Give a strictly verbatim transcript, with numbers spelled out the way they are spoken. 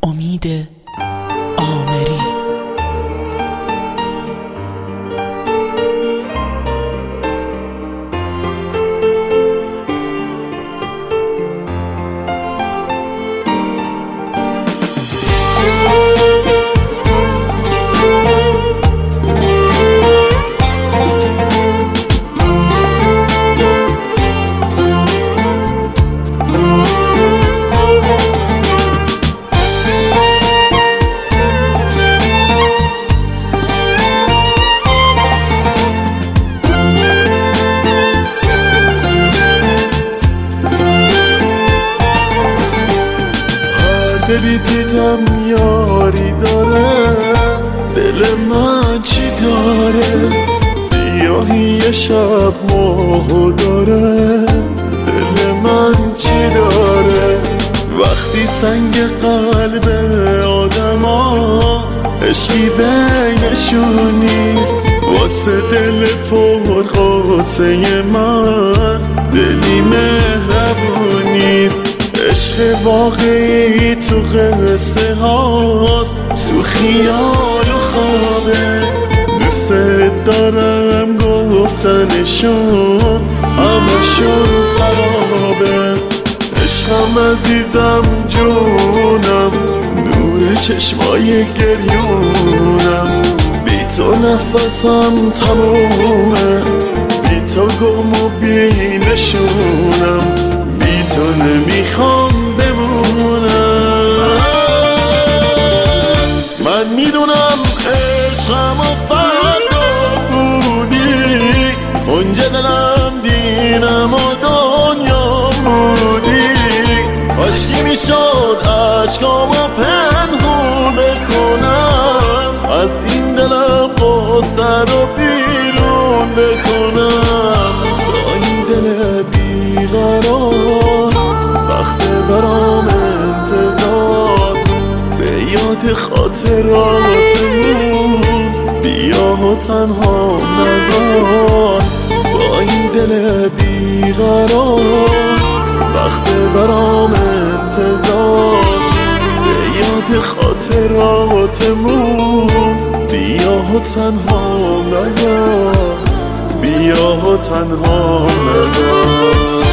امید آمری. دلی دیدم یاری داره، دل من چی داره؟ سیاهی شب ماهو داره، دل من چی داره؟ وقتی سنگ قلب آدم ها عشقی بینشون نیست، واسه دل پر قاسه من دلی مهربون نیست. عشق واقعی تو قصه هاست، تو خیال و خوابه، دوست دارم گفتنشون همشون سرابه. عشقم عزیزم جونم، نور چشمای گریونم، بی تو نفسم تمومه، بی تو گم و بی نشونم، بی تو نمیخوام بمونم. من میدونم عشقم و فردا بودی، کنج دلم دینم و دنیا بودی، کاشکی میشد عشقامو پنهون بکنم، از این دلم قصه رو بیرون بکنم. با این دل بیقرار سخته برام انتظار، به یاد خاطراتمون بیا و تنها نذار. با این دل بیقرار سخته برام انتظار، به یاد خاطراتمون بیا و تنها نذار، بیا و تنها نذار.